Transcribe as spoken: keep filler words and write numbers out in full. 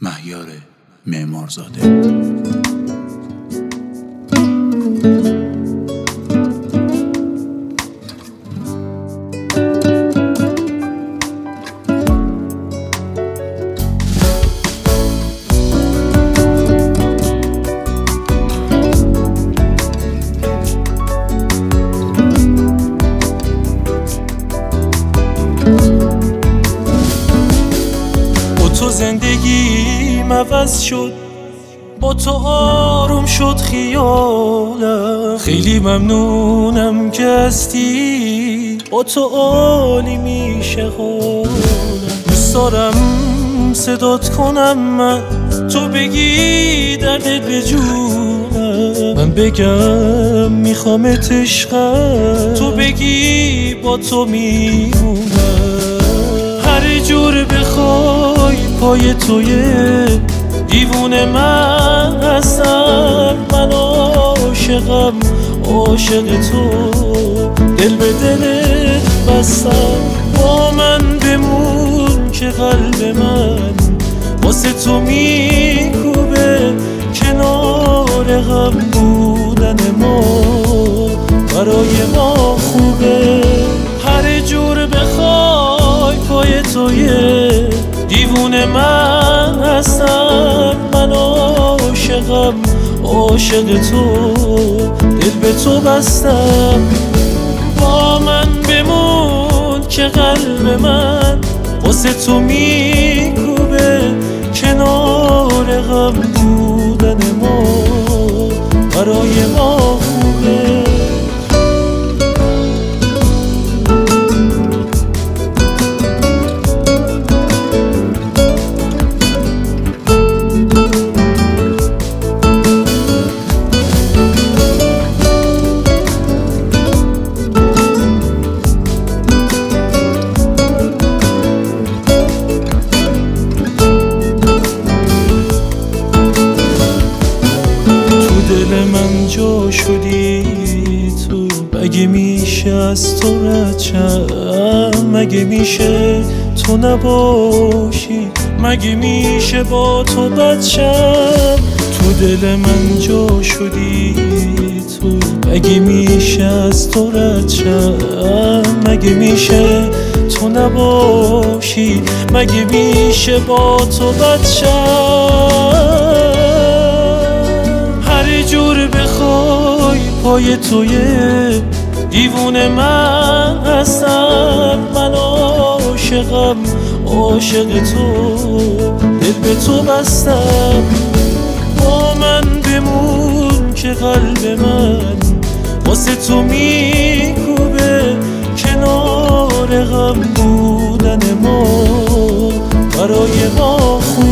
مهیار معمارزاده. تو زندگیم عوض شد، با تو آروم شد خیالم. خیلی ممنونم که هستی، با تو عالی میشه حالم. دوست دارم صدات کنم من، تو بگی دردت به جونم. من بگم میخوامت عشقم، تو بگی با تو میمونم. هر جور بخوای پای تویه، دیوونه من هستم. من عاشقم، عاشق تو، دل به دلت بستم. با من بمون که قلب من واسه تو میکوبه. کنار غم بودن ما برای ما خوبه. هر جور بخوای پای تویه، دیوونه من هستم. من عاشقم، عاشق تو، دل به تو بستم. با من بمون که قلب من واسه تو میکوبه. کنار غم بودن ما برای ما خوبه. دل من جا شدی تو، مگه میشه از تو رد شم؟ مگه میشه تو نباشی؟ مگه میشه با تو بد شم؟ تو دل من جا شدی تو، مگه میشه از تو رد شم؟ مگه میشه تو نباشی؟ مگه میشه با تو بد شم؟ هر جور بخوای پای تویه، دیوونه من هستم. من عاشقم، عاشق تو، دل به تو بستم. با من بمون که قلب من واسه تو میکوبه. کنار غم بودن ما برای ما خوبه.